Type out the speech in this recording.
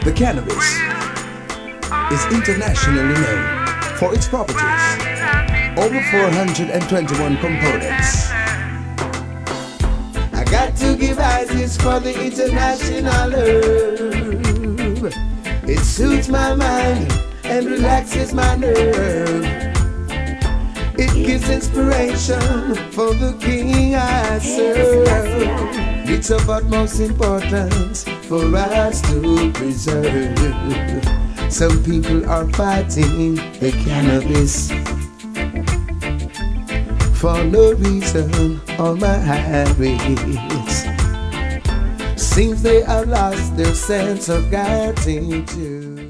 The cannabis is internationally known for its properties. Over 421 components. I got to give ISIS for the international herb. It soothes my mind and relaxes my nerve. It gives inspiration for the king I serve. It's of utmost importance for us to preserve. Some people are fighting the cannabis for no reason on my highways. Seems they have lost their sense of gratitude.